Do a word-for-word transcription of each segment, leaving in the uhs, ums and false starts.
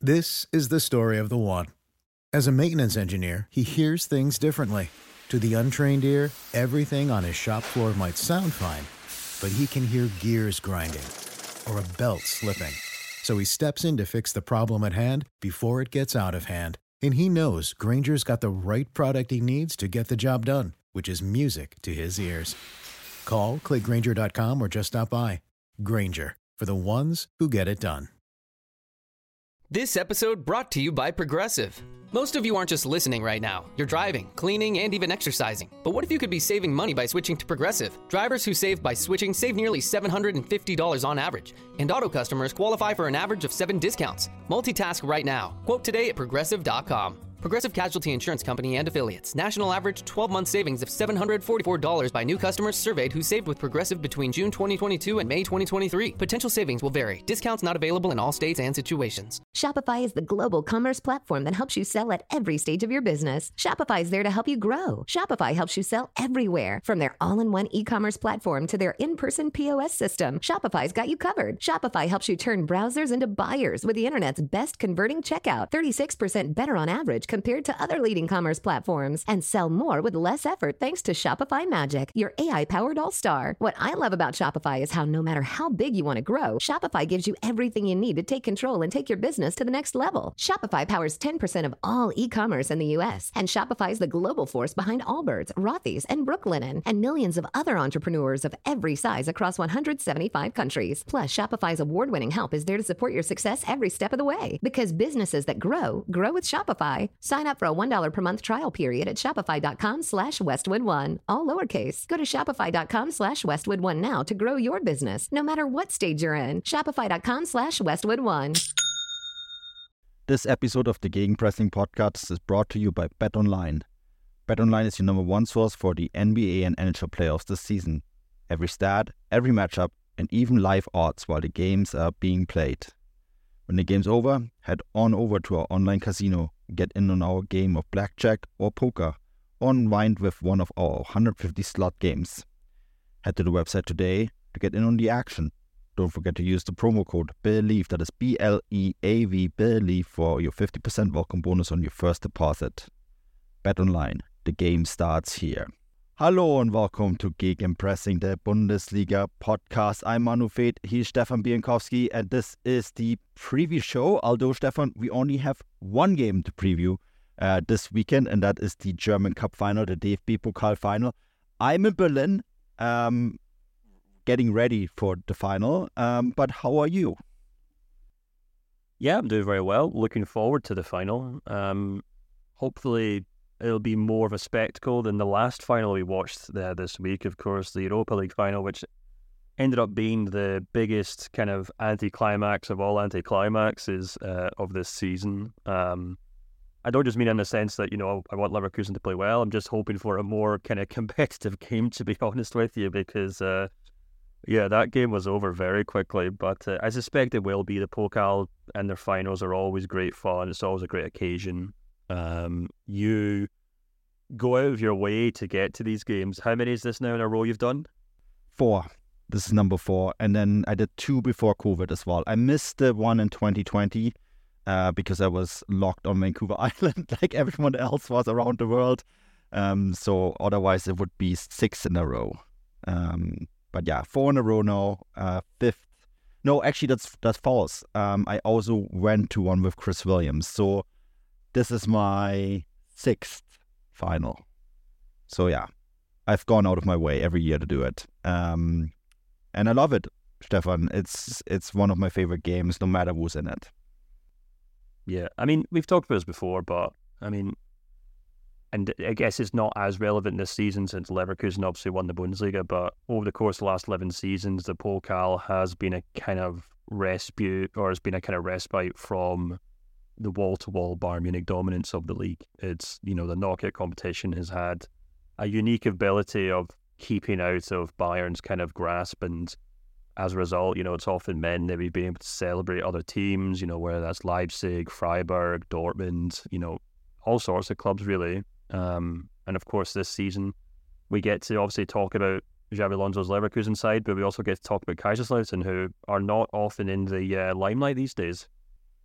This is the story of the one. As a maintenance engineer, he hears things differently. To the untrained ear, everything on his shop floor might sound fine, but he can hear gears grinding or a belt slipping. So he steps in to fix the problem at hand before it gets out of hand. And he knows Grainger's got the right product he needs to get the job done, which is music to his ears. Call, click Grainger dot com, or just stop by. Grainger, for the ones who get it done. This episode brought to you by Progressive. Most of you aren't just listening right now. You're driving, cleaning, and even exercising. But what if you could be saving money by switching to Progressive? Drivers who save by switching save nearly seven hundred fifty dollars on average. And auto customers qualify for an average of seven discounts. Multitask right now. Quote today at Progressive dot com. Progressive Casualty Insurance Company and Affiliates. National average twelve-month savings of seven hundred forty-four dollars by new customers surveyed who saved with Progressive between June twenty twenty-two and May twenty twenty-three. Potential savings will vary. Discounts not available in all states and situations. Shopify is the global commerce platform that helps you sell at every stage of your business. Shopify is there to help you grow. Shopify helps you sell everywhere. From their all-in-one e-commerce platform to their in-person P O S system, Shopify's got you covered. Shopify helps you turn browsers into buyers with the internet's best converting checkout, thirty-six percent better on average compared to other leading commerce platforms, and sell more with less effort thanks to Shopify Magic, your A I-powered all-star. What I love about Shopify is how no matter how big you want to grow, Shopify gives you everything you need to take control and take your business to the next level. Shopify powers ten percent of all e-commerce in the U S, and Shopify is the global force behind Allbirds, Rothy's, and Brooklinen, and millions of other entrepreneurs of every size across one hundred seventy-five countries. Plus, Shopify's award-winning help is there to support your success every step of the way. Because businesses that grow, grow with Shopify. Sign up for a one dollar per month trial period at shopify.com slash Westwood One. All lowercase. Go to shopify.com slash Westwood One now to grow your business, no matter what stage you're in. Shopify.com slash Westwood One. This episode of the Gegenpressing Podcast is brought to you by BetOnline. BetOnline is your number one source for the N B A and N H L playoffs this season. Every stat, every matchup, and even live odds while the games are being played. When the game's over, head on over to our online casino, get in on our game of blackjack or poker, or unwind with one of our one hundred fifty slot games. Head to the website today to get in on the action. Don't forget to use the promo code BELIEVE, that is B L E A V, BELIEVE, for your fifty percent welcome bonus on your first deposit. BetOnline, the game starts here. Hallo und welcome to Gegenpressing, the Bundesliga podcast. I'm Manu Feth, he's Stefan Bienkowski, and this is the preview show. Although, Stefan, we only have one game to preview uh, this weekend, and that is the German Cup final, the D F B Pokal final. I'm in Berlin, um, getting ready for the final, um, but how are you? Yeah, I'm doing very well. Looking forward to the final. Um, hopefully it'll be more of a spectacle than the last final we watched uh, this week, of course, the Europa League final, which ended up being the biggest kind of anticlimax of all anticlimaxes uh, of this season. Um, I don't just mean in the sense that, you know, I want Leverkusen to play well. I'm just hoping for a more kind of competitive game, to be honest with you, because, uh, yeah, that game was over very quickly. But uh, I suspect it will be. The Pokal and their finals are always great fun. It's always a great occasion. Um, you go out of your way to get to these games. How many is this now in a row you've done? Four. This is number four. And then I did two before COVID as well. I missed the one in twenty twenty uh, because I was locked on Vancouver Island like everyone else was around the world. Um, so otherwise it would be six in a row. Um, but yeah, four in a row now. Uh, fifth. No, actually that's that's false. Um, I also went to one with Chris Williams. So this is my sixth final. So yeah, I've gone out of my way every year to do it. Um, and I love it, Stefan. It's it's one of my favorite games, no matter who's in it. Yeah, I mean, we've talked about this before, but I mean, and I guess it's not as relevant this season since Leverkusen obviously won the Bundesliga, but over the course of the last eleven seasons, the Pokal has been a kind of respite, or has been a kind of respite from the wall-to-wall Bayern Munich dominance of the league. It's, you know, the knockout competition has had a unique ability of keeping out of Bayern's kind of grasp, and as a result, you know, it's often meant that we've been able to celebrate other teams, you know, whether that's Leipzig, Freiburg, Dortmund, you know, all sorts of clubs really. Um, and of course this season we get to obviously talk about Xabi Alonso's Leverkusen side, but we also get to talk about Kaiserslautern, who are not often in the uh, limelight these days.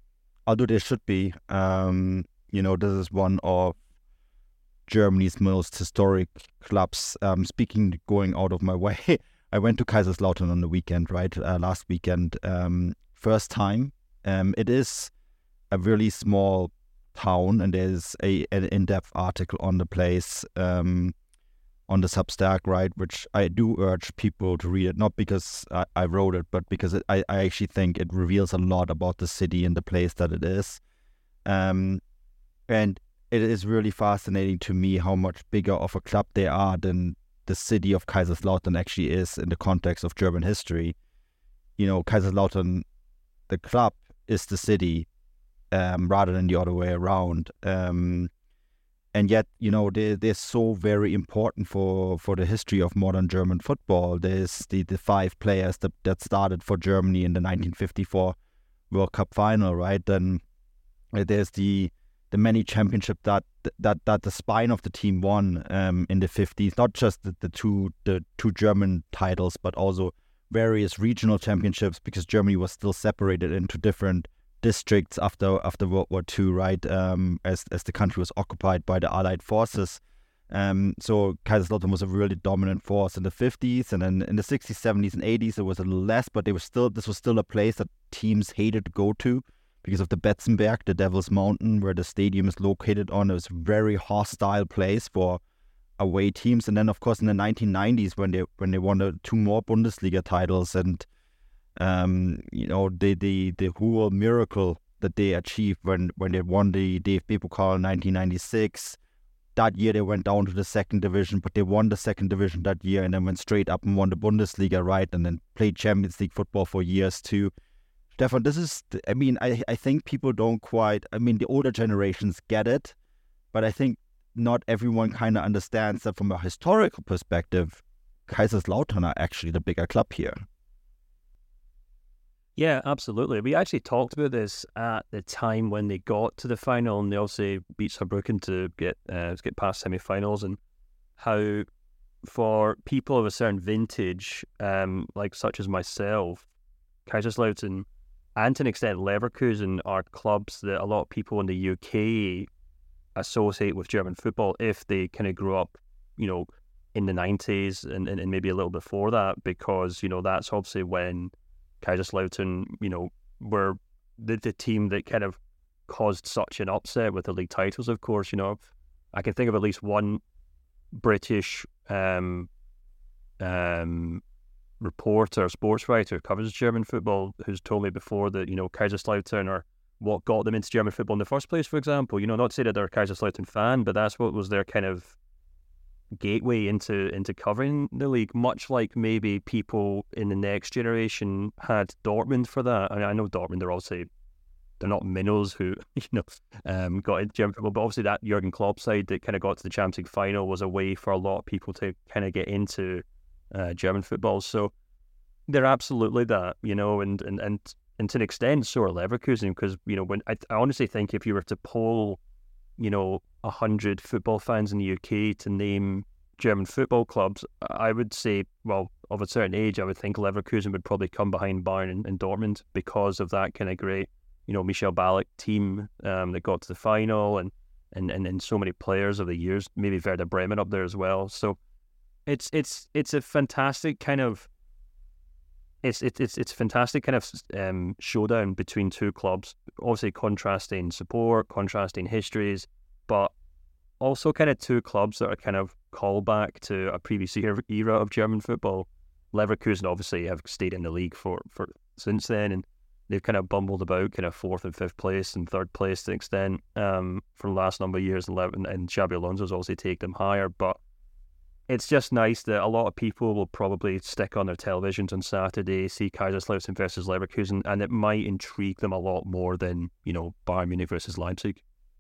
although there should be, um, you know, this is one of Germany's most historic clubs. Um, speaking, going out of my way, I went to Kaiserslautern on the weekend, right? Uh, last weekend, um, first time. Um, it is a really small town, and there's a an in-depth article on the place um, on the Substack, right? Which I do urge people to read it, not because I, I wrote it, but because it, I, I actually think it reveals a lot about the city and the place that it is. Um, and it is really fascinating to me how much bigger of a club they are than the city of Kaiserslautern actually is in the context of German history. You know, Kaiserslautern, the club, is the city um, rather than the other way around. Um, and yet, you know, they, they're so very important for, for the history of modern German football. There's the, the five players that, that started for Germany in the nineteen fifty-four World Cup final, right? Then there's the the many championships that that that the spine of the team won um, in the fifties, not just the, the two the two German titles, but also various regional championships, because Germany was still separated into different districts after after World War Two, right? Um, as as the country was occupied by the Allied forces. Um, so Kaiserslautern was a really dominant force in the fifties, and then in the sixties, seventies, and eighties it was a little less, but they were still this was still a place that teams hated to go to, because of the Betzenberg, the Devil's Mountain, where the stadium is located on. It was a very hostile place for away teams. And then, of course, in the nineteen nineties, when they when they won the two more Bundesliga titles, and um, you know the the the whole miracle that they achieved when when they won the D F B Pokal in nineteen ninety-six. That year they went down to the second division, but they won the second division that year, and then went straight up and won the Bundesliga, right? And then played Champions League football for years too. Stefan, this is, I mean, I, I think people don't quite, I mean, the older generations get it, but I think not everyone kind of understands that from a historical perspective, Kaiserslautern are actually the bigger club here. Yeah, absolutely. We actually talked about this at the time when they got to the final, and they also beat Saarbrücken to get uh, to get past semi-finals, and how for people of a certain vintage, um, like such as myself, Kaiserslautern and to an extent Leverkusen are clubs that a lot of people in the U K associate with German football if they kind of grew up, you know, in the nineties and, and, and maybe a little before that, because, you know, that's obviously when Kaiserslautern, you know, were the, the team that kind of caused such an upset with the league titles, of course. You know, I can think of at least one British um, um, reporter, sports writer who covers German football, who's told me before that, you know, Kaiserslautern are what got them into German football in the first place, for example. You know, not to say that they're a Kaiserslautern fan, but that's what was their kind of gateway into into covering the league, much like maybe people in the next generation had Dortmund for that. I mean, I know Dortmund, they're obviously, they're not minnows who, you know, um, got into German football, but obviously that Jurgen Klopp side that kind of got to the Champions League final was a way for a lot of people to kind of get into uh, German football. So they're absolutely that, you know, and and and, and to an extent, so are Leverkusen, because, you know, when I, I honestly think if you were to poll, you know, a hundred football fans in the U K to name German football clubs, I would say, well, of a certain age, I would think Leverkusen would probably come behind Bayern and, and Dortmund because of that kind of great, you know, Michel Ballack team um, that got to the final, and, and, and, and so many players of the years, maybe Werder Bremen up there as well. So it's it's it's a fantastic kind of It's it's it's it's a fantastic kind of um, showdown between two clubs. Obviously, contrasting support, contrasting histories, but also kind of two clubs that are kind of callback to a previous era, era of German football. Leverkusen obviously have stayed in the league for, for since then, and they've kind of bumbled about, kind of fourth and fifth place and third place to an extent um, for the last number of years. And, and Xabi Alonso's obviously take them higher, but it's just nice that a lot of people will probably stick on their televisions on Saturday, see Kaiserslautern versus Leverkusen, and it might intrigue them a lot more than, you know, Bayern Munich versus Leipzig.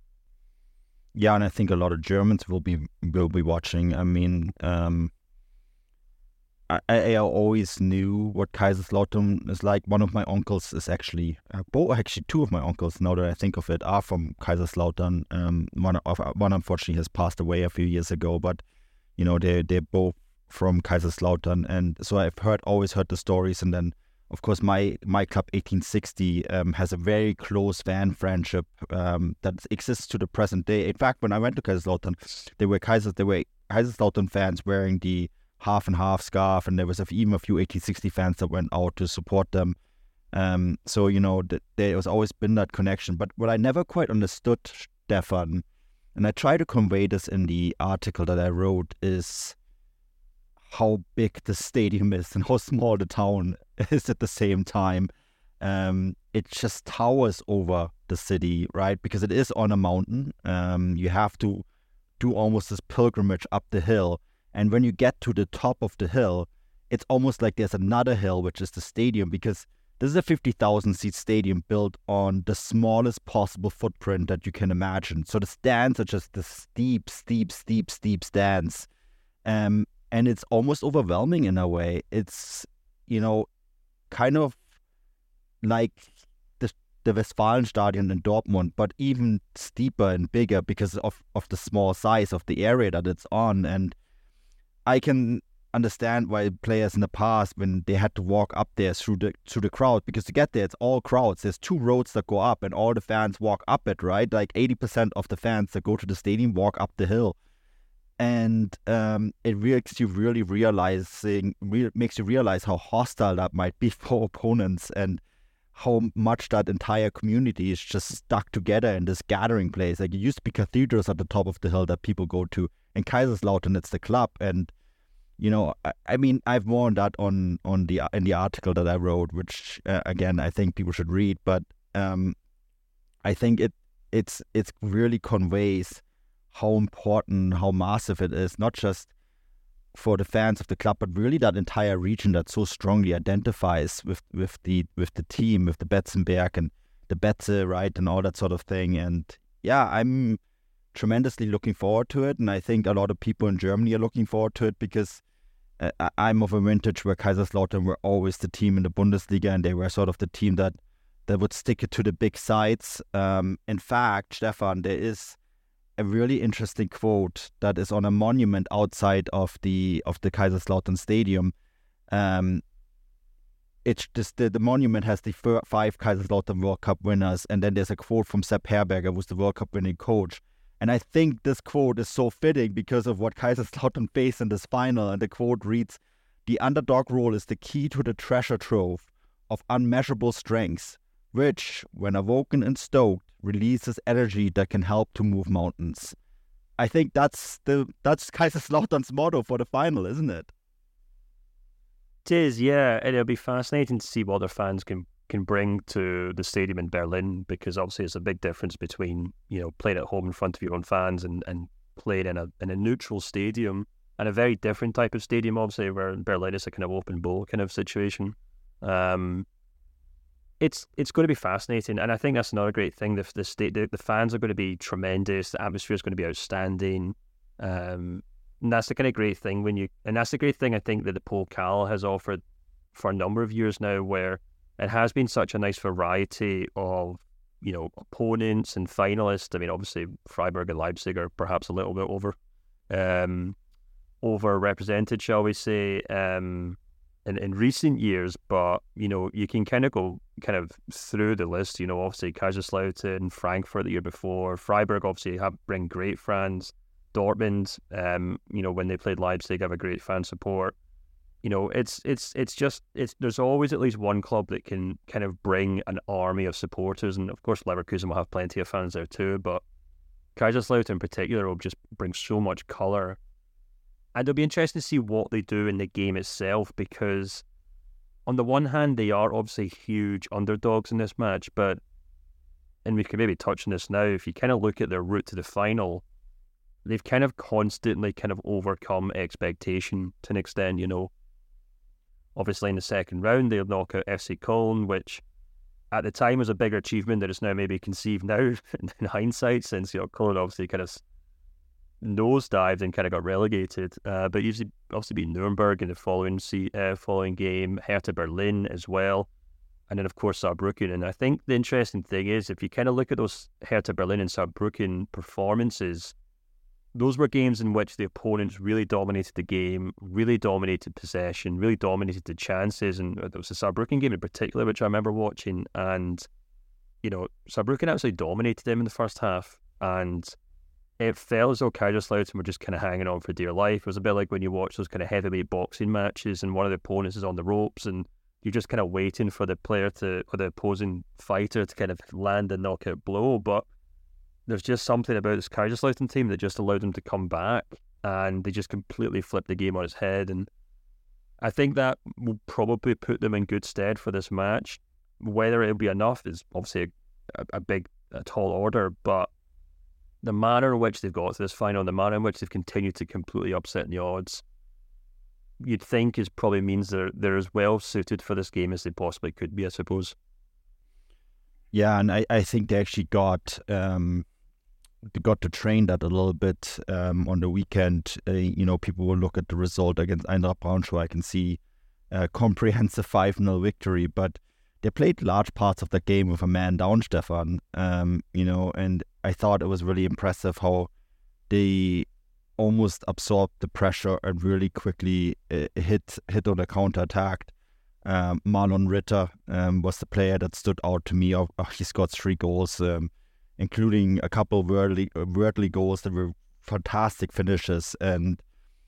Yeah, and I think a lot of Germans will be will be watching. I mean, um, I, I always knew what Kaiserslautern is like. One of my uncles is actually, uh, both actually two of my uncles, now that I think of it, are from Kaiserslautern. Um, one of one unfortunately has passed away a few years ago, but you know, they they're both from Kaiserslautern, and so I've heard always heard the stories. And then of course, my my club eighteen sixty um, has a very close fan friendship um, that exists to the present day. In fact, when I went to Kaiserslautern, there were Kaisers, there were Kaiserslautern fans wearing the half and half scarf, and there was even a few eighteen sixty fans that went out to support them. Um, so you know, th- there has always been that connection. But what I never quite understood, Stefan, and I try to convey this in the article that I wrote, is how big the stadium is and how small the town is at the same time. Um, it just towers over the city, right? Because it is on a mountain. Um, you have to do almost this pilgrimage up the hill. And when you get to the top of the hill, it's almost like there's another hill, which is the stadium, because this is a fifty thousand seat stadium built on the smallest possible footprint that you can imagine. So the stands are just the steep, steep, steep, steep stands. Um, and it's almost overwhelming in a way. It's, you know, kind of like the, the Westfalenstadion in Dortmund, but even steeper and bigger because of, of the small size of the area that it's on. And I can understand why players in the past, when they had to walk up there through the through the crowd, because to get there it's all crowds. There's two roads that go up and all the fans walk up it, right? Like eighty percent of the fans that go to the stadium walk up the hill. And um, it makes you really realizing, re- makes you realize how hostile that might be for opponents, and how much that entire community is just stuck together in this gathering place. Like, it used to be cathedrals at the top of the hill that people go to. In Kaiserslautern, it's the club. And you know, I, I mean, I've more on that on on the in the article that I wrote, which uh, again I think people should read. But um, I think it it's it's really conveys how important, how massive it is, not just for the fans of the club, but really that entire region that so strongly identifies with with the with the team, with the Betzenberg and the Betze, right, and all that sort of thing. And yeah, I'm tremendously looking forward to it, and I think a lot of people in Germany are looking forward to it, because uh, I'm of a vintage where Kaiserslautern were always the team in the Bundesliga, and they were sort of the team that that would stick it to the big sides. Um, in fact, Stefan, there is a really interesting quote that is on a monument outside of the of the Kaiserslautern Stadium. Um, it's just the, the monument has the f- five Kaiserslautern World Cup winners, and then there's a quote from Sepp Herberger, who's the World Cup winning coach. And I think this quote is so fitting because of what Kaiserslautern faced in this final. And the quote reads, "The underdog role is the key to the treasure trove of unmeasurable strengths, which, when awoken and stoked, releases energy that can help to move mountains." I think that's the that's Kaiserslautern's motto for the final, isn't it? It is, yeah. And it'll be fascinating to see what their fans can can bring to the stadium in Berlin, because obviously it's a big difference between, you know, playing at home in front of your own fans and, and playing in a in a neutral stadium, and a very different type of stadium, obviously, where in Berlin it's a kind of open bowl kind of situation. Um, it's it's going to be fascinating, and I think that's another great thing. The the state the, the fans are going to be tremendous. The atmosphere is going to be outstanding. Um, and that's the kind of great thing when you, and that's the great thing I think that the Pokal has offered for a number of years now, where it has been such a nice variety of, you know, opponents and finalists. I mean, obviously Freiburg and Leipzig are perhaps a little bit over, um, over represented, shall we say, um, in in recent years. But you know, you can kind of go kind of through the list. You know, obviously Kaiserslautern, Frankfurt the year before, Freiburg obviously have bring great fans. Dortmund, um, you know, when they played Leipzig, have a great fan support. You know, it's it's it's just it's there's always at least one club that can kind of bring an army of supporters, and of course Leverkusen will have plenty of fans there too. But Kaiserslautern in particular will just bring so much colour, and it'll be interesting to see what they do in the game itself, because on the one hand they are obviously huge underdogs in this match, but, and we can maybe touch on this now, if you kind of look at their route to the final, they've kind of constantly kind of overcome expectation to an extent. You know, obviously in the second round they'll knock out F C Köln, which at the time was a bigger achievement that is now maybe conceived now in hindsight, since, you know, Köln obviously kind of nosedived and kind of got relegated. Uh, but usually obviously beat Nuremberg in the following se- uh, following game, Hertha Berlin as well, and then of course Saarbrücken. And I think the interesting thing is, if you kind of look at those Hertha Berlin and Saarbrücken performances, those were games in which the opponents really dominated the game, really dominated possession, really dominated the chances. And there was a Saarbrücken game in particular, which I remember watching. And, you know, Saarbrücken actually dominated them in the first half. And it felt as though Kaiserslautern were just kind of hanging on for dear life. It was a bit like when you watch those kind of heavyweight boxing matches and one of the opponents is on the ropes and you're just kind of waiting for the player to, or the opposing fighter to kind of land a knockout blow. But there's just something about this Kaiserslautern team that just allowed them to come back, and they just completely flipped the game on its head. And I think that will probably put them in good stead for this match. Whether it'll be enough is obviously a, a big, a tall order, but the manner in which they've got to this final, the manner in which they've continued to completely upset the odds, you'd think is probably means they're they're as well suited for this game as they possibly could be, I suppose. Yeah, and I, I think they actually got um, they got to train that a little bit um, on the weekend. Uh, you know, people will look at the result against Eintracht Braunschweig and see a comprehensive five nil victory, but they played large parts of the game with a man down, Stefan. Um, you know, and I thought it was really impressive how they almost absorbed the pressure and really quickly uh, hit hit on the counter-attack. Um, Marlon Ritter um, was the player that stood out to me. Oh, he scored three goals, um, including a couple of worldly, worldly goals that were fantastic finishes. And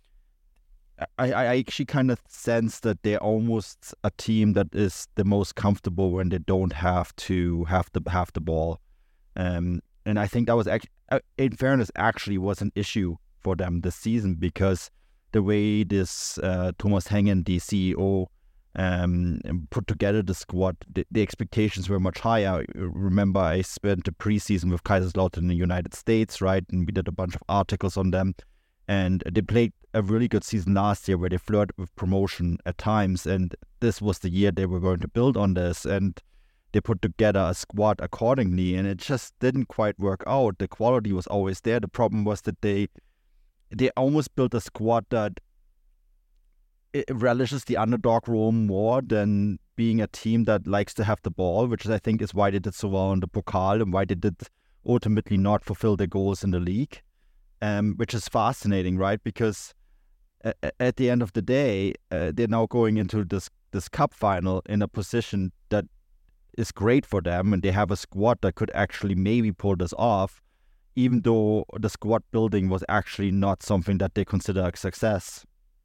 I, I actually kind of sense that they're almost a team that is the most comfortable when they don't have to have the have the ball. Um, and I think that was actually, in fairness, actually was an issue for them this season, because the way this uh, Thomas Hengen, the C E O, um, put together the squad, the, the expectations were much higher. Remember, I spent the preseason with Kaiserslautern in the United States, right? And we did a bunch of articles on them. And they played a really good season last year where they flirted with promotion at times. And this was the year they were going to build on this. And they put together a squad accordingly. And it just didn't quite work out. The quality was always there. The problem was that they they almost built a squad that it relishes the underdog role more than being a team that likes to have the ball, which I think is why they did so well in the Pokal and why they did ultimately not fulfill their goals in the league. Um, which is fascinating, right? Because uh, at the end of the day, uh, they're now going into this this cup final in a position that is great for them, and they have a squad that could actually maybe pull this off, even though the squad building was actually not something that they consider a success.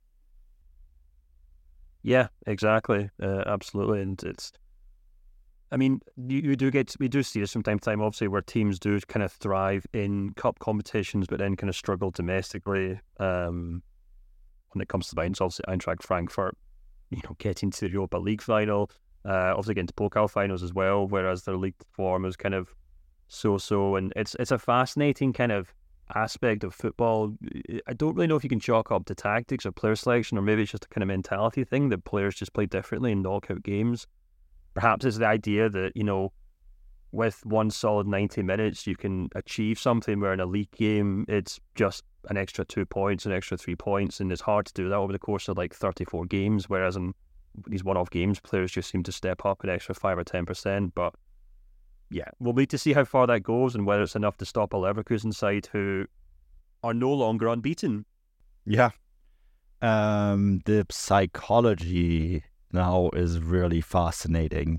Yeah, exactly, uh, absolutely, and it's. I mean, you, you do get we do see this from time to time, obviously, where teams do kind of thrive in cup competitions, but then kind of struggle domestically. Um, when it comes to Mainz, obviously Eintracht Frankfurt, you know, getting to the Europa League final, uh, obviously getting to Pokal finals as well, whereas their league form is kind of so-so, and it's it's a fascinating kind of aspect of football. I don't really know if you can chalk up to tactics or player selection, or maybe it's just a kind of mentality thing that players just play differently in knockout games. Perhaps it's the idea that, you know, with one solid ninety minutes, you can achieve something where in a league game, it's just an extra two points, an extra three points, and it's hard to do that over the course of like thirty-four games, whereas in these one-off games, players just seem to step up an extra five or ten percent. But yeah, we'll need to see how far that goes and whether it's enough to stop a Leverkusen side who are no longer unbeaten. Yeah. Um, the psychology now is really fascinating.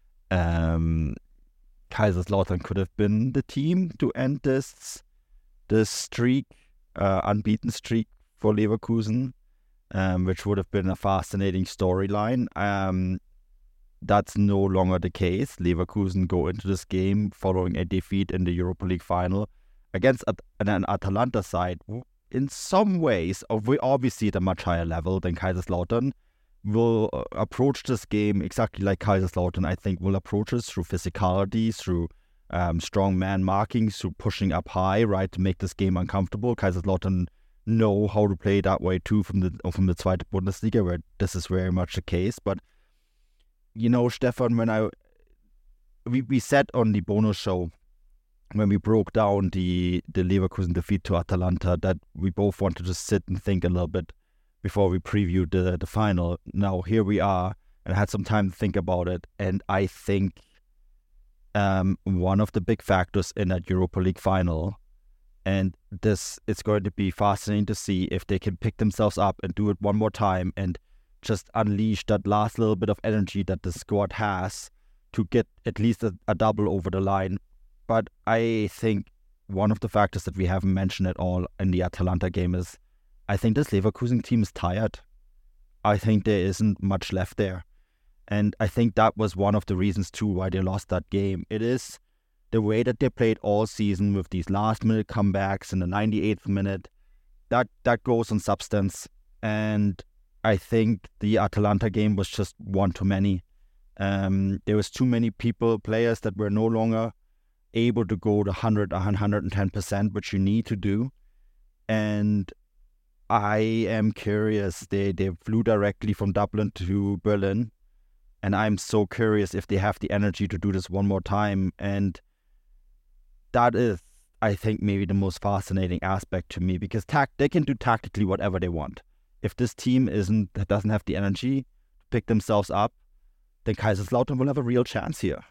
Um, Kaiserslautern could have been the team to end this this streak, uh, unbeaten streak for Leverkusen, um, which would have been a fascinating storyline. Um, that's no longer the case. Leverkusen go into this game following a defeat in the Europa League final against At- an Atalanta side, in some ways, obviously at a much higher level than Kaiserslautern, will approach this game exactly like Kaiserslautern. I think will approach it through physicality, through um, strong man marking, through pushing up high, right, to make this game uncomfortable. Kaiserslautern know how to play that way too from the from the Zweite Bundesliga, where this is very much the case. But you know, Stefan, when I we we said on the bonus show when we broke down the the Leverkusen defeat to Atalanta that we both wanted to sit and think a little bit before we previewed the, the final. Now, here we are, and I had some time to think about it, and I think um, one of the big factors in that Europa League final And this it's going to be fascinating to see if they can pick themselves up and do it one more time and just unleash that last little bit of energy that the squad has to get at least a, a double over the line. But I think one of the factors that we haven't mentioned at all in the Atalanta game is I think this Leverkusen team is tired. I think there isn't much left there. And I think that was one of the reasons too why they lost that game. It is the way that they played all season with these last minute comebacks in the ninety-eighth minute. That that goes on substance. And I think the Atalanta game was just one too many. Um, there was too many people, players that were no longer able to go to one hundred, one hundred ten percent, which you need to do. And I am curious. They, they flew directly from Dublin to Berlin. And I'm so curious if they have the energy to do this one more time. And that is, I think, maybe the most fascinating aspect to me, because tact- they can do tactically whatever they want. If this team isn't that doesn't have the energy to pick themselves up, then Kaiserslautern will have a real chance here.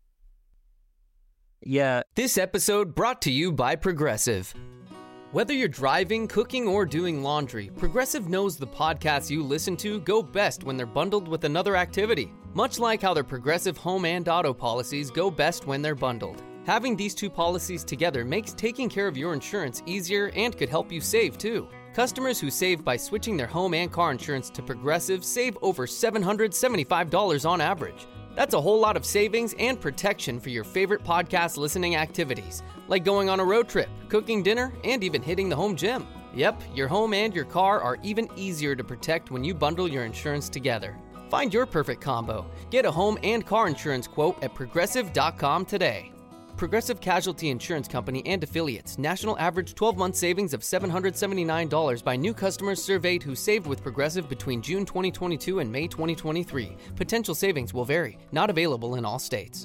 Yeah. This episode brought to you by Progressive. Whether you're driving, cooking, or doing laundry, Progressive knows the podcasts you listen to go best when they're bundled with another activity. Much like how their Progressive home and auto policies go best when they're bundled. Having these two policies together makes taking care of your insurance easier and could help you save too. Customers who save by switching their home and car insurance to Progressive save over seven hundred seventy-five dollars on average. That's a whole lot of savings and protection for your favorite podcast listening activities, like going on a road trip, cooking dinner, and even hitting the home gym. Yep, your home and your car are even easier to protect when you bundle your insurance together. Find your perfect combo. Get a home and car insurance quote at progressive dot com today. Progressive Casualty Insurance Company and Affiliates. National average twelve-month savings of seven hundred seventy-nine dollars by new customers surveyed who saved with Progressive between June twenty twenty-two and May twenty twenty-three. Potential savings will vary. Not available in all states.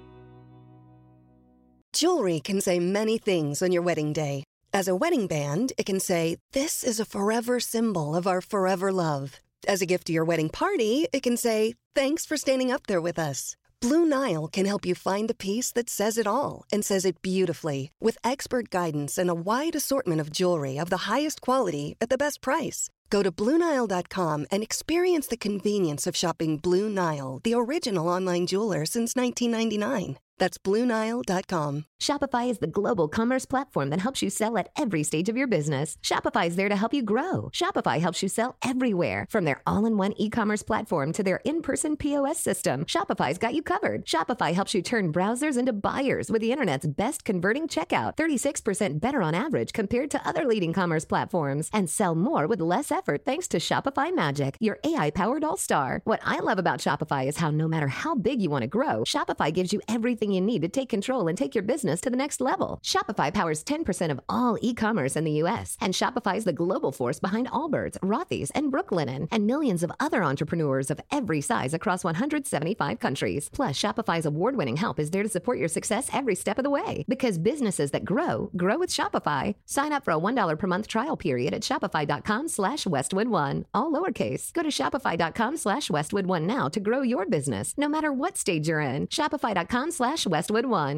Jewelry can say many things on your wedding day. As a wedding band, it can say, "This is a forever symbol of our forever love." As a gift to your wedding party, it can say, "Thanks for standing up there with us." Blue Nile can help you find the piece that says it all and says it beautifully, with expert guidance and a wide assortment of jewelry of the highest quality at the best price. Go to Blue Nile dot com and experience the convenience of shopping Blue Nile, the original online jeweler since nineteen ninety-nine. That's Blue Nile dot com. Shopify is the global commerce platform that helps you sell at every stage of your business. Shopify is there to help you grow. Shopify helps you sell everywhere, from their all-in-one e-commerce platform to their in-person P O S system. Shopify's got you covered. Shopify helps you turn browsers into buyers with the internet's best converting checkout, thirty-six percent better on average compared to other leading commerce platforms, and sell more with less effort thanks to Shopify Magic, your A I-powered all-star. What I love about Shopify is how no matter how big you want to grow, Shopify gives you everything you need to take control and take your business to the next level. Shopify powers ten percent of all e-commerce in the U S, and Shopify is the global force behind Allbirds, Rothy's, and Brooklinen, and millions of other entrepreneurs of every size across one hundred seventy-five countries. Plus, Shopify's award-winning help is there to support your success every step of the way. Because businesses that grow, grow with Shopify. Sign up for a one dollar per month trial period at shopify.com slash Westwood1. All lowercase. Go to shopify.com slash Westwood1 now to grow your business, no matter what stage you're in. Shopify.com slash Westwood one.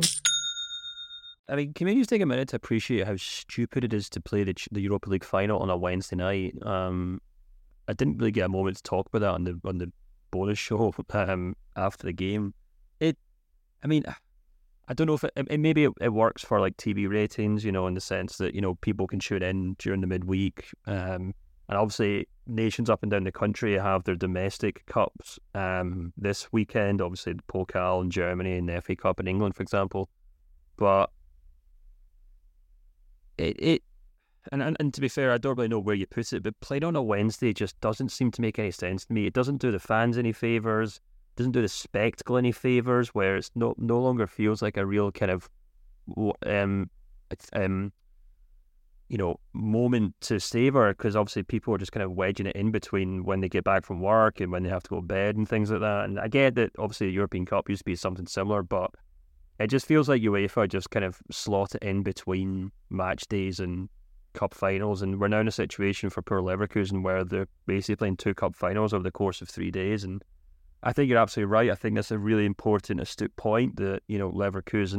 I mean, can we just take a minute to appreciate how stupid it is to play the, the Europa League final on a Wednesday night? Um, I didn't really get a moment to talk about that on the on the bonus show um, after the game. It, I mean, I don't know if it, it maybe it, it works for like T V ratings, you know, in the sense that, you know, people can tune in during the midweek, um, and obviously nations up and down the country have their domestic cups um, this weekend. Obviously, the Pokal in Germany and the F A Cup in England, for example. But it, it and, and and to be fair, I don't really know where you put it, but playing on a Wednesday just doesn't seem to make any sense to me. It doesn't do the fans any favors. Doesn't do the spectacle any favors. Where it's no no longer feels like a real kind of um um. you know, moment to savor, because obviously people are just kind of wedging it in between when they get back from work and when they have to go to bed and things like that. And I get that obviously the European Cup used to be something similar, but it just feels like UEFA just kind of slot it in between match days and cup finals. And we're now in a situation for poor Leverkusen where they're basically playing two cup finals over the course of three days. And I think you're absolutely right. I think that's a really important, astute point that, you know, Leverkusen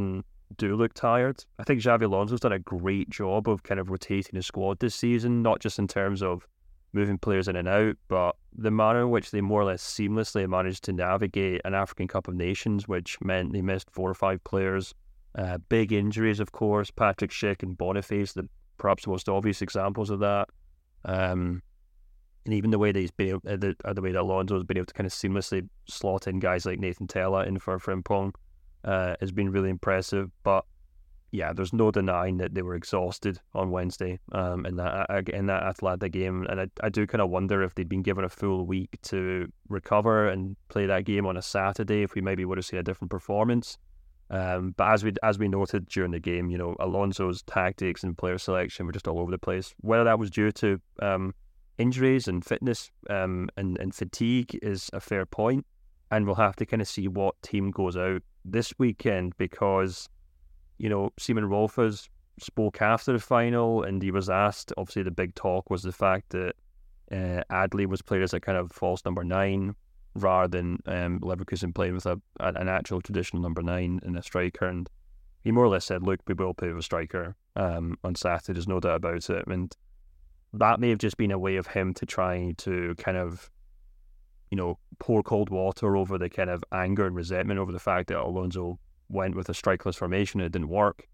do look tired. I think Xabi Alonso's done a great job of kind of rotating his squad this season, not just in terms of moving players in and out, but the manner in which they more or less seamlessly managed to navigate an African Cup of Nations, which meant they missed four or five players. Uh, big injuries, of course, Patrick Schick and Boniface, the perhaps the most obvious examples of that. Um, and even the way that he's been able, uh, the, uh, the way that Alonso has been able to kind of seamlessly slot in guys like Nathan Tella in for Frimpong uh, has been really impressive. But yeah, there's no denying that they were exhausted on Wednesday um, in that in that Atalanta game, and I, I do kind of wonder if they'd been given a full week to recover and play that game on a Saturday, if we maybe would have seen a different performance. Um, but as we as we noted during the game, you know, Alonso's tactics and player selection were just all over the place. Whether that was due to um, injuries and fitness um, and, and fatigue is a fair point, and we'll have to kind of see what team goes out this weekend, because, you know, Simon Rolfes spoke after the final and he was asked, obviously the big talk was the fact that uh, Adli was played as a kind of false number nine rather than um, Leverkusen playing with a, an actual traditional number nine and a striker. And he more or less said, look, we will play with a striker um, on Saturday, there's no doubt about it. And that may have just been a way of him to try to kind of, you know, pour cold water over the kind of anger and resentment over the fact that Alonso went with a strikerless formation and it didn't work.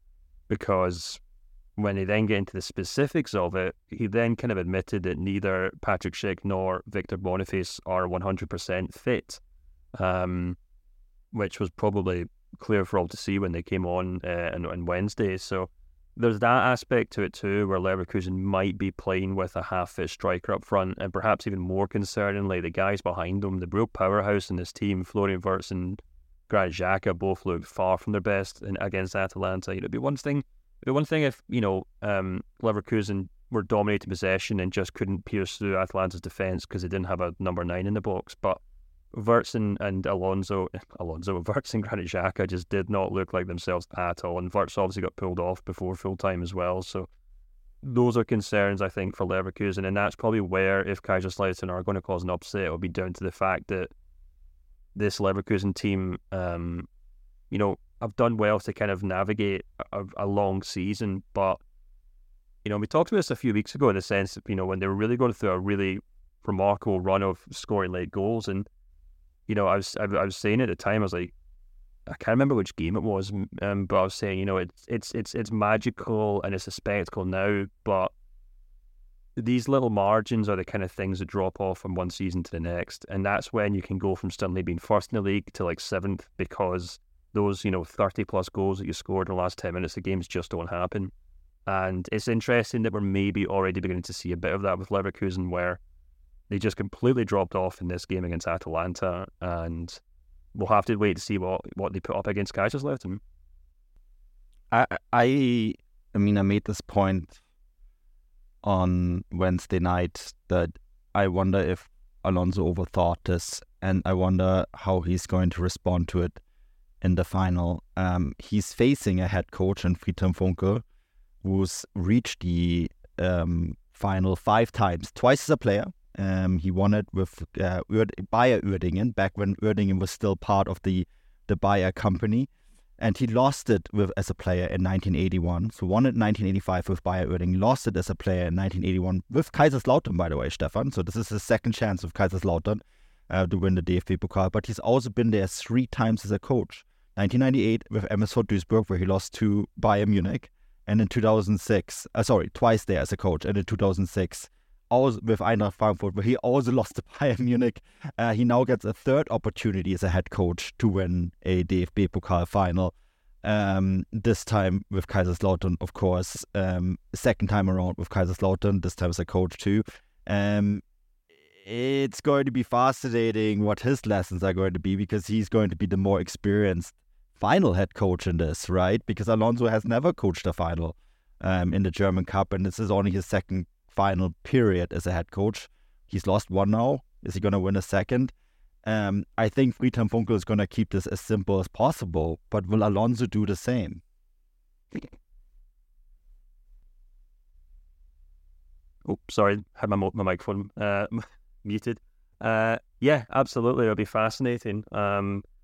Because when they then get into the specifics of it, he then kind of admitted that neither Patrick Schick nor Victor Boniface are one hundred percent fit, um, which was probably clear for all to see when they came on uh, on, on Wednesday. So there's that aspect to it too, where Leverkusen might be playing with a half-fit striker up front, and perhaps even more concerningly, the guys behind them, the real powerhouse in this team, Florian Wirtz and Granit Xhaka, both looked far from their best in, against Atalanta. You know, it'd be one thing, it'd be one thing if, you know, um, Leverkusen were dominating possession and just couldn't pierce through Atalanta's defence because they didn't have a number nine in the box. But Wirtz and, and Alonso, Alonso, Wirtz and Granit Xhaka just did not look like themselves at all. And Wirtz obviously got pulled off before full time as well. So those are concerns, I think, for Leverkusen. And that's probably where, if Kaiserslautern are going to cause an upset, it'll be down to the fact that this Leverkusen team, um, you know, have done well to kind of navigate a, a long season. But, you know, we talked about this a few weeks ago in the sense that, you know, when they were really going through a really remarkable run of scoring late goals. And, you know, I was I, I was saying at the time, I was like, I can't remember which game it was, um, but I was saying, you know, it's it's it's it's magical and it's a spectacle now, but these little margins are the kind of things that drop off from one season to the next, and that's when you can go from suddenly being first in the league to like seventh, because those, you know, thirty plus goals that you scored in the last ten minutes of games just don't happen. And it's interesting that we're maybe already beginning to see a bit of that with Leverkusen, where they just completely dropped off in this game against Atalanta, and we'll have to wait to see what, what they put up against Kaiserslautern. I I I mean I made this point on Wednesday night that I wonder if Alonso overthought this, and I wonder how he's going to respond to it in the final. Um, he's facing a head coach in Friedhelm Funkel, who's reached the um, final five times, twice as a player. Um, he won it with uh, Ur- Bayer Uerdingen, back when Uerdingen was still part of the, the Bayer company. And he lost it with as a player in nineteen eighty-one. So won it in nineteen eighty-five with Bayer Uerdingen. Lost it as a player in nineteen eighty-one with Kaiserslautern, by the way, Stefan. So this is his second chance with Kaiserslautern uh, to win the D F B Pokal. But he's also been there three times as a coach. nineteen ninety-eight with M S V Duisburg, where he lost to Bayern Munich. And in two thousand six, uh, sorry, twice there as a coach. And in two thousand six, also with Eintracht Frankfurt, where he also lost to Bayern Munich. Uh, he now gets a third opportunity as a head coach to win a D F B Pokal final. Um, this time with Kaiserslautern, of course. Um, second time around with Kaiserslautern, this time as a coach too. Um, it's going to be fascinating what his lessons are going to be, because he's going to be the more experienced final head coach in this, right? Because Alonso has never coached a final um, in the German Cup, and this is only his second final period as a head coach. He's lost one now. Is he going to win a second? Um, I think Friedhelm Funkel is going to keep this as simple as possible, but will Alonso do the same? Oh, sorry, had my my microphone uh, muted. Uh, yeah, absolutely, it'll be fascinating. Um,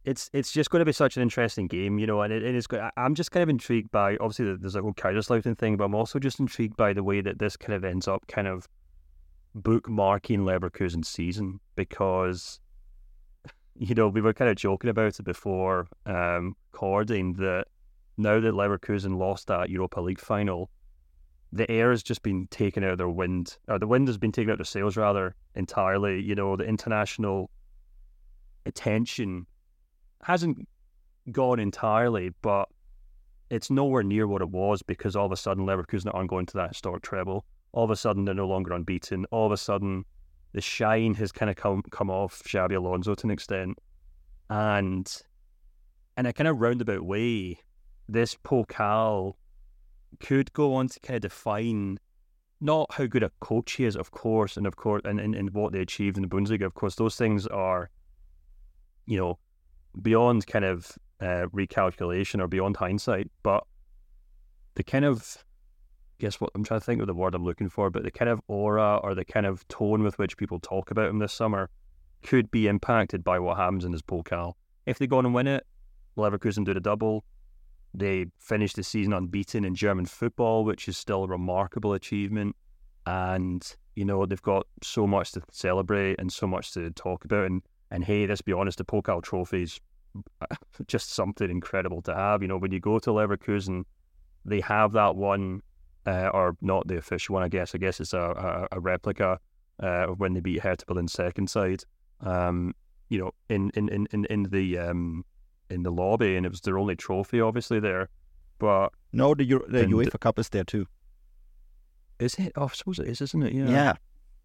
it's it's just going to be such an interesting game, you know, and it, it is. I'm just kind of intrigued by, obviously there's a whole Kaiserslautern thing, but I'm also just intrigued by the way that this kind of ends up kind of bookmarking Leverkusen's season, because, you know, we were kind of joking about it before um, recording that now that Leverkusen lost that Europa League final, the air has just been taken out of their wind, or the wind has been taken out of their sails rather entirely. You know, the international attention hasn't gone entirely, but it's nowhere near what it was, because all of a sudden Leverkusen aren't going to that historic treble. All of a sudden they're no longer unbeaten. All of a sudden the shine has kind of come come off Xabi Alonso to an extent. And in a kind of roundabout way, this Pokal could go on to kind of define not how good a coach he is, of course, and of course, and, and, and what they achieved in the Bundesliga. Of course, those things are, you know, beyond kind of uh, recalculation or beyond hindsight. But the kind of, guess what I'm trying to think of the word I'm looking for, but the kind of aura or the kind of tone with which people talk about him this summer could be impacted by what happens in this Pokal. If they go on and win it, Leverkusen do the double. They finish the season unbeaten in German football, which is still a remarkable achievement. And, you know, they've got so much to celebrate and so much to talk about. And, and hey, let's be honest, the Pokal trophy is just something incredible to have. You know, when you go to Leverkusen, they have that one, uh, or not the official one, I guess. I guess it's a, a, a replica uh, of when they beat Hertha Berlin's second side, um, you know, in, in, in, in, in the... Um, in the lobby, and it was their only trophy obviously there. But no, the, Euro- the UEFA the, Cup is there too. Is it? Oh, I suppose it is, isn't it? Yeah. Yeah.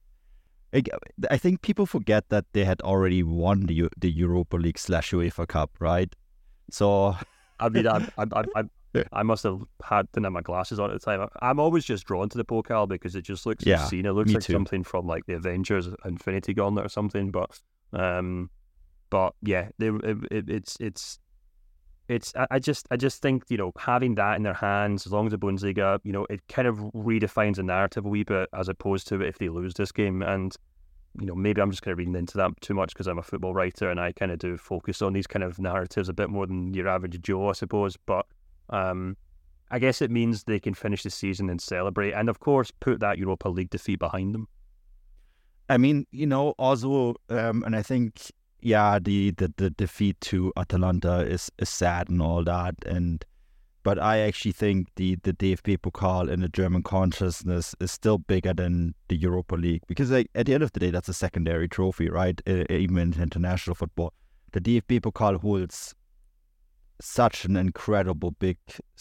I, I think people forget that they had already won the the Europa League slash UEFA Cup, right? So I mean, I I, I, I, I must have had didn't have my glasses on at the time. I'm always just drawn to the Pokal because it just looks yeah, obscene. It looks like too. something from like the Avengers Infinity Gauntlet or something. But um But yeah, they, it, it, it's it's it's. I just I just think, you know, having that in their hands, as long as the Bundesliga, you know, it kind of redefines the narrative a wee bit, as opposed to if they lose this game. And you know, maybe I'm just kind of reading into that too much because I'm a football writer and I kind of do focus on these kind of narratives a bit more than your average Joe, I suppose. But um, I guess it means they can finish the season and celebrate, and of course put that Europa League defeat behind them. I mean, you know, also, um, and I think. Yeah, the, the, the defeat to Atalanta is, is sad and all that, and but I actually think the, the D F B Pokal in the German consciousness is still bigger than the Europa League, because like, at the end of the day, that's a secondary trophy, right? Uh, even in international football, the D F B Pokal holds such an incredible big,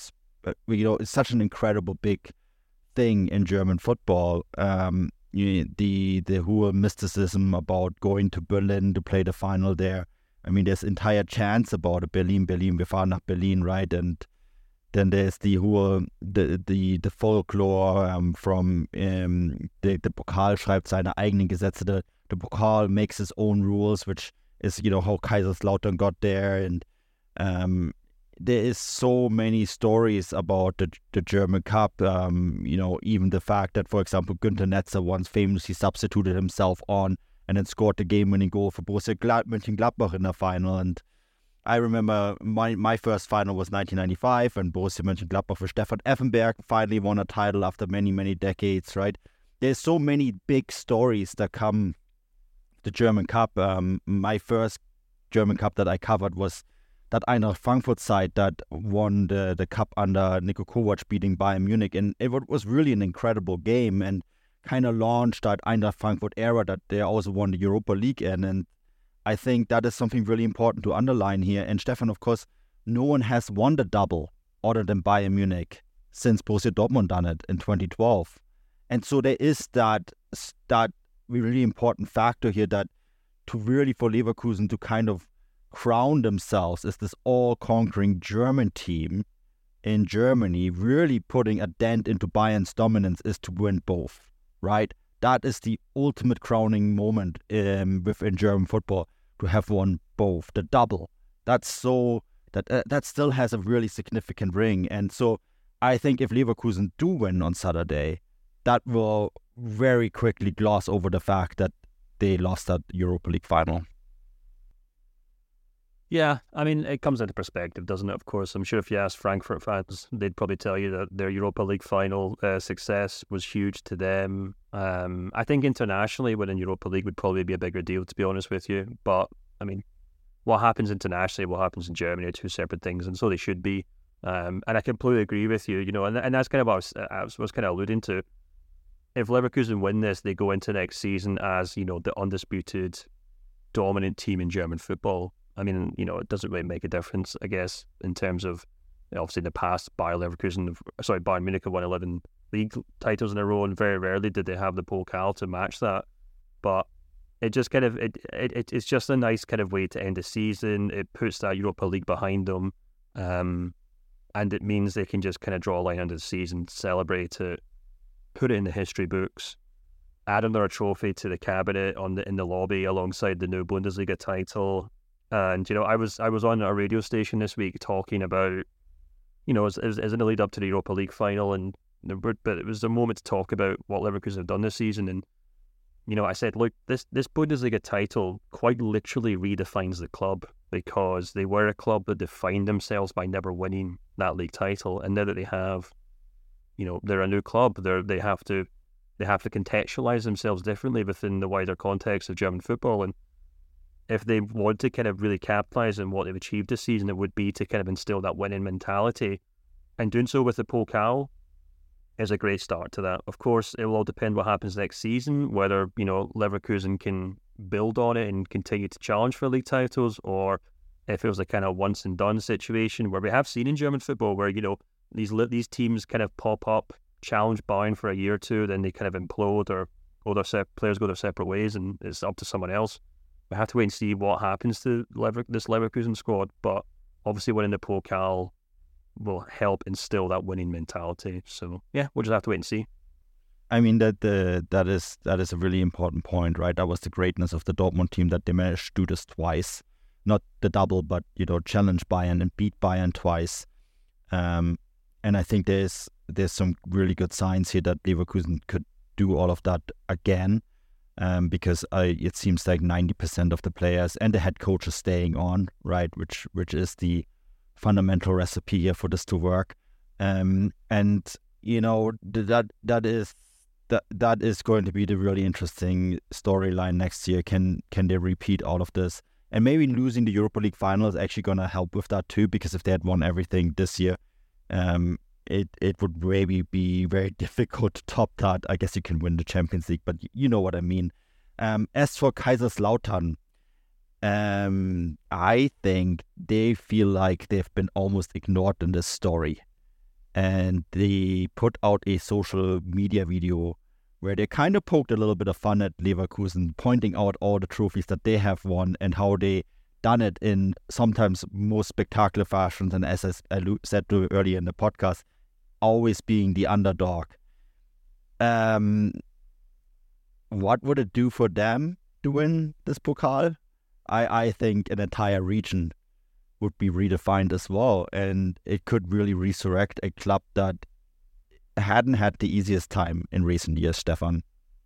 you know, it's such an incredible big thing in German football. Um, You, the the whole mysticism about going to Berlin to play the final there. I mean, there's entire chants about it. Berlin, Berlin, wir fahren nach Berlin, right? And then there's the whole the the the folklore um, from um, the the Pokal schreibt seine eigenen Gesetze. The the Pokal makes his own rules, which is, you know, how Kaiserslautern got there, and um. There is so many stories about the the German Cup. Um, you know, even the fact that, for example, Günther Netzer once famously substituted himself on and then scored the game-winning goal for Borussia Mönchengladbach in the final. And I remember my my first final was nineteen ninety-five, and Borussia Mönchengladbach for Stefan Effenberg finally won a title after many many decades. Right? There's so many big stories that come the German Cup. Um, my first German Cup that I covered was that Eintracht Frankfurt side that won the, the cup under Niko Kovac beating Bayern Munich. And it was really an incredible game and kind of launched that Eintracht Frankfurt era that they also won the Europa League in. And I think that is something really important to underline here. And Stefan, of course, no one has won the double other than Bayern Munich since Borussia Dortmund done it in twenty twelve. And so there is that, that really important factor here that to really for Leverkusen to kind of crown themselves as this all-conquering German team in Germany, really putting a dent into Bayern's dominance, is to win both, right? That is the ultimate crowning moment um, within German football, to have won both, the double. That's so, that uh, that still has a really significant ring. And so I think if Leverkusen do win on Saturday, that will very quickly gloss over the fact that they lost that Europa League final. Yeah, I mean, it comes into perspective, doesn't it? Of course, I'm sure if you ask Frankfurt fans, they'd probably tell you that their Europa League final uh, success was huge to them. Um, I think internationally, winning Europa League would probably be a bigger deal, to be honest with you. But, I mean, what happens internationally, what happens in Germany are two separate things, and so they should be. Um, and I completely agree with you, you know, and, and that's kind of what I was, I was, was kind of alluding to. If Leverkusen win this, they go into next season as, you know, the undisputed dominant team in German football. I mean, you know, it doesn't really make a difference, I guess, in terms of, obviously in the past, Bayer Leverkusen, sorry, Bayern Munich have won eleven league titles in a row, and very rarely did they have the Pokal to match that. But it just kind of, it, it it's just a nice kind of way to end the season. It puts that Europa League behind them, um, and it means they can just kind of draw a line under the season, celebrate it, put it in the history books, add another trophy to the cabinet on the in the lobby alongside the new Bundesliga title. And, you know, I was I was on a radio station this week talking about, you know, as, as, as in the lead up to the Europa League final, and but it was a moment to talk about what Leverkusen have done this season. And, you know, I said, look, this, this Bundesliga title quite literally redefines the club, because they were a club that defined themselves by never winning that league title. And now that they have, you know, they're a new club, they're, they have to they have to contextualize themselves differently within the wider context of German football. And if they want to kind of really capitalise on what they've achieved this season, it would be to kind of instill that winning mentality. And doing so with the Pokal is a great start to that. Of course, it will all depend what happens next season, whether, you know, Leverkusen can build on it and continue to challenge for league titles, or if it was a kind of once and done situation where we have seen in German football where, you know, these these teams kind of pop up, challenge Bayern for a year or two, then they kind of implode, or, or their se- players go their separate ways and it's up to someone else. We have to wait and see what happens to Lever- this Leverkusen squad, but obviously winning the Pokal will help instill that winning mentality. So yeah, we'll just have to wait and see. I mean, that the that is that is a really important point, right? That was the greatness of the Dortmund team, that they managed to do this twice, not the double, but, you know, challenge Bayern and beat Bayern twice. Um, and I think there's there's some really good signs here that Leverkusen could do all of that again. Um, because I, it seems like ninety percent of the players and the head coach is staying on, right, which which is the fundamental recipe here for this to work. Um, and, you know, that that is that that is going to be the really interesting storyline next year. Can can they repeat all of this? And maybe losing the Europa League final is actually going to help with that too, because if they had won everything this year, um, it, it would maybe be very difficult to top that. I guess you can win the Champions League, but you know what I mean. Um, as for Kaiserslautern, um, I think they feel like they've been almost ignored in this story. And they put out a social media video where they kind of poked a little bit of fun at Leverkusen, pointing out all the trophies that they have won and how they done it in sometimes most spectacular fashions. And as I said earlier in the podcast, always being the underdog. Um, what would it do for them to win this Pokal? I, I think an entire region would be redefined as well, and it could really resurrect a club that hadn't had the easiest time in recent years, Stefan.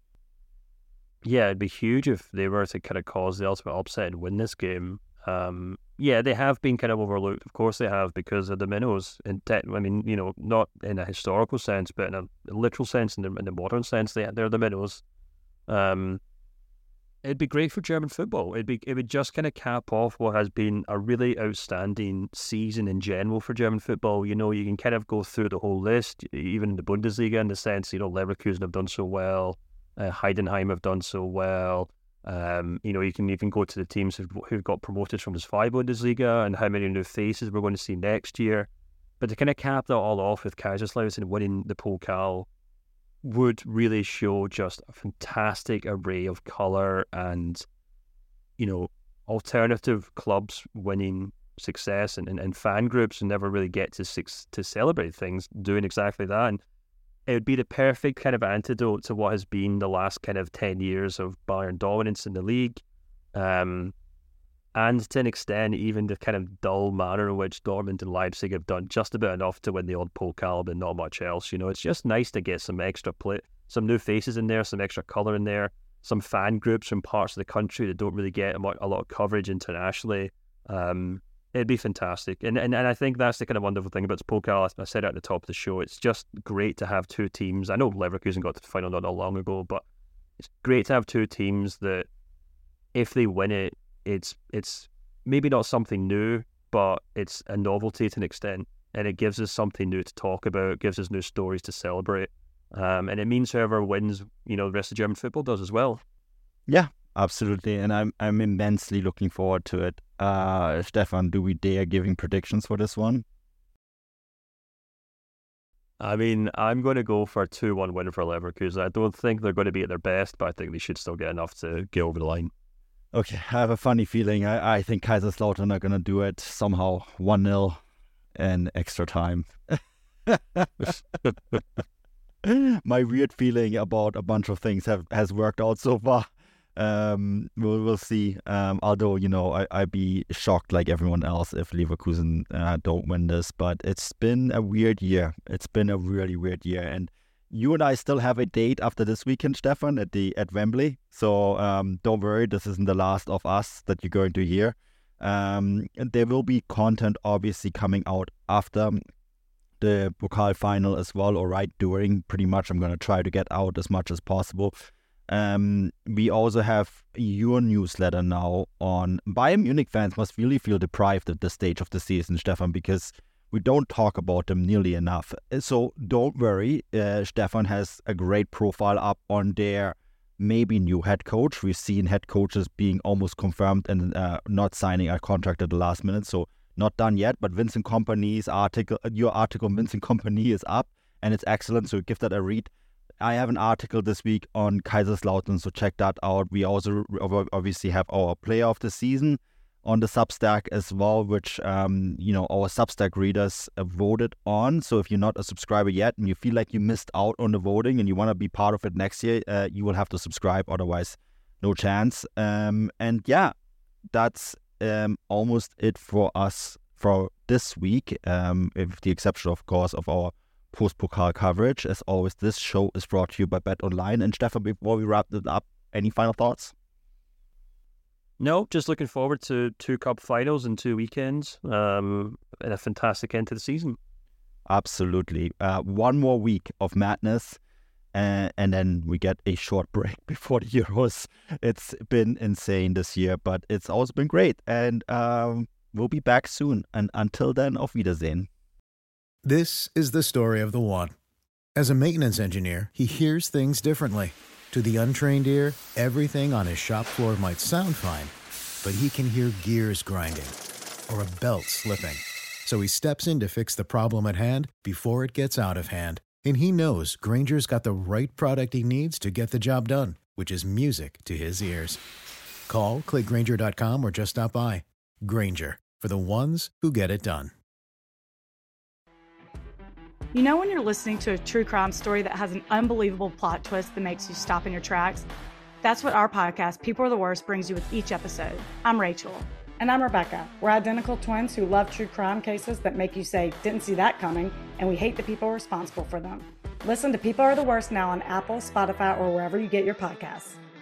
Yeah, it'd be huge if they were to kind of cause the ultimate upset and win this game. Um, yeah, they have been kind of overlooked. Of course they have, because of the minnows. In te- I mean, you know, not in a historical sense, but in a literal sense, in the, in the modern sense, they, they're the minnows. Um, it'd be great for German football. It'd be, it would just kind of cap off what has been a really outstanding season in general for German football. You know, you can kind of go through the whole list, even in the Bundesliga, in the sense, you know, Leverkusen have done so well, uh, Heidenheim have done so well. Um, you know, you can even go to the teams who've, who've got promoted from the Zweite Bundesliga and how many new faces we're going to see next year. But to kind of cap that all off with Kaiserslautern winning the Pokal would really show just a fantastic array of colour and, you know, alternative clubs winning success, and, and, and fan groups who never really get to six, to celebrate things doing exactly that. And it would be the perfect kind of antidote to what has been the last kind of ten years of Bayern dominance in the league. Um, and to an extent, even the kind of dull manner in which Dortmund and Leipzig have done just about enough to win the odd Pokal, but not much else. You know, it's just nice to get some extra play, some new faces in there, some extra colour in there, some fan groups from parts of the country that don't really get a lot of coverage internationally. Um, it'd be fantastic. And, and and I think that's the kind of wonderful thing about Pokal. I said it at the top of the show, it's just great to have two teams. I know Leverkusen got to the final not that long ago, but it's great to have two teams that if they win it, it's it's maybe not something new, but it's a novelty to an extent. And it gives us something new to talk about, gives us new stories to celebrate. Um, and it means whoever wins, you know, the rest of German football does as well. Yeah, absolutely. And I'm I'm immensely looking forward to it. Uh, Stefan, do we dare giving predictions for this one? I mean, I'm going to go for a two one win for Leverkusen. I don't think they're going to be at their best, but I think they should still get enough to get over the line. Okay, I have a funny feeling. I, I think Kaiserslautern are going to do it somehow one nil and extra time. My weird feeling about a bunch of things have has worked out so far. Um, we'll we'll see. Um, although you know, I I'd be shocked like everyone else if Leverkusen uh, don't win this. But it's been a weird year. It's been a really weird year, and you and I still have a date after this weekend, Stefan, at the at Wembley. So um, don't worry, this isn't the last of us that you're going to hear. Um, and there will be content obviously coming out after the Pokal final as well, or right during. Pretty much, I'm going to try to get out as much as possible. Um, we also have your newsletter now on Bayern Munich fans must really feel deprived at this stage of the season, Stefan, because we don't talk about them nearly enough. So don't worry, uh, Stefan has a great profile up on their maybe new head coach. We've seen head coaches being almost confirmed and uh, not signing a contract at the last minute, so not done yet. But Vincent Kompany's article, your article on Vincent Kompany is up, and it's excellent, so give that a read. I have an article this week on Kaiserslautern, so check that out. We also obviously have our player of the season on the Substack as well, which um, you know our Substack readers voted on. So if you're not a subscriber yet and you feel like you missed out on the voting and you want to be part of it next year, uh, you will have to subscribe. Otherwise, no chance. Um, and yeah, that's um, almost it for us for this week, um, with the exception, of course, of our post-Pokal coverage. As always, this show is brought to you by BetOnline. And Stefan, before we wrap it up, any final thoughts? No, just looking forward to two cup finals in two weekends um, and a fantastic end to the season. Absolutely. Uh, one more week of madness, uh, and then we get a short break before the Euros. It's been insane this year, but it's also been great. And um, we'll be back soon. And until then, auf Wiedersehen. This is the story of the one. As a maintenance engineer, he hears things differently. To the untrained ear, everything on his shop floor might sound fine, but he can hear gears grinding or a belt slipping. So he steps in to fix the problem at hand before it gets out of hand. And he knows Grainger's got the right product he needs to get the job done, which is music to his ears. Call, click Grainger dot com, or just stop by. Grainger, for the ones who get it done. You know when you're listening to a true crime story that has an unbelievable plot twist that makes you stop in your tracks? That's what our podcast, People Are the Worst, brings you with each episode. I'm Rachel. And I'm Rebecca. We're identical twins who love true crime cases that make you say, didn't see that coming, and we hate the people responsible for them. Listen to People Are the Worst now on Apple, Spotify, or wherever you get your podcasts.